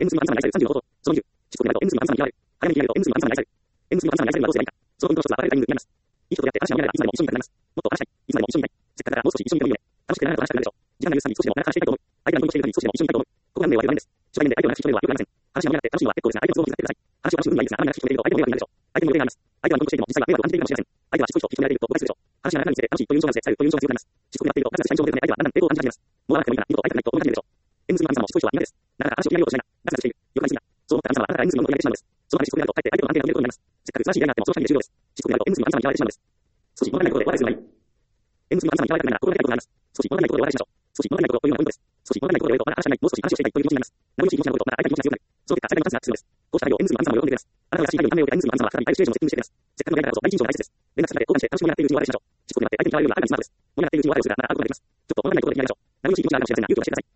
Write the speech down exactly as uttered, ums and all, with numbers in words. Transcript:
N 数の番数がないさんじゅうのこと。そのにじゅう。執行になると N 数の番数がにある。早めに決めると N 数の番数がないさる。N 数の番数がないさるにはどうすればいいか。そのポイントの一つは別れるタイミングになります。いい人とやって話し合いながらいつまでも一緒にいたくなります。もっと話したい。いつまでも一緒にいたい。せっかくならもう少し一緒にいてもいいよね。楽しくならないと話したくなるでしょ。時間が許す限り少しでも長く話していたいと思う。相手がニコニコしている限り少しでも一緒にいたいと思う。ここが運命は良くないんです。初対面で相手を長く引き止めるのは良くありません。話が盛り上がって楽しいのは結構ですが、相手の都合を気遣ってください。話は楽しく運がいいですが、あまり長く引き止めていると相手も迷惑になるでしょう。相手も予定があります。相手はニコニコしていても実際は迷惑を感じているかもしれません。相手はしつこい人を引き止められていると誤解するでしょう。話が長く見せて楽しいという印象が伝えるという印象が強くなります。しつこくなっていると、なぜ社員上で相手はだんだん抵抗を感じ始めます。もう会わなくてもいいから、二度と会いたくないと思い始めるでしょう。N 数の番数もしつこい人は苦手です。なかなか話を決めようとしないな。ガツガツしている。よくないすぎだ。そう思ったあなたはあなたが N 数のものをやめてしまうのです。そのためしつこくなると、かえって相手との関係が崩れることになります。せっかく素晴らしい出会いがあってもその二人で終了です。しつこくなると N 数の番数が嫌われてしまうのです。少し物足りないことでお別れするのがいい。N 数の番数が嫌われたくないなら心がけたいことがあります。少し物足りないことでお別れしましょう。少し物足りないことというのがポイントです。少し物足りないことで言うと、まだ話したい、もう少し話をしていたいという気持ちになります。何より気持ちなこと、まだ相手の気持ちが強くなる。その結果、世界の数が進むのです。こうした態度を N 数の番数も喜んでくれます。あなたが優しい態度に感銘を受けた N 数の番数は再び相手シチュエーションのセッティングしてくれます。せっかくの出会いだからこそ第一印象が大事です。連絡先が交換して相手の緊張が大切です。連絡先が交換して相手の緊張を和らげるのはあなたがスマートです。物になっているうちに笑いをするな。あなたがスマートです。物になっているうちに笑いをするならアウトができます。ちょっと物足りないことで気になるでしょう。何より気持ちがあるかもしれませんが、勇気を出してください。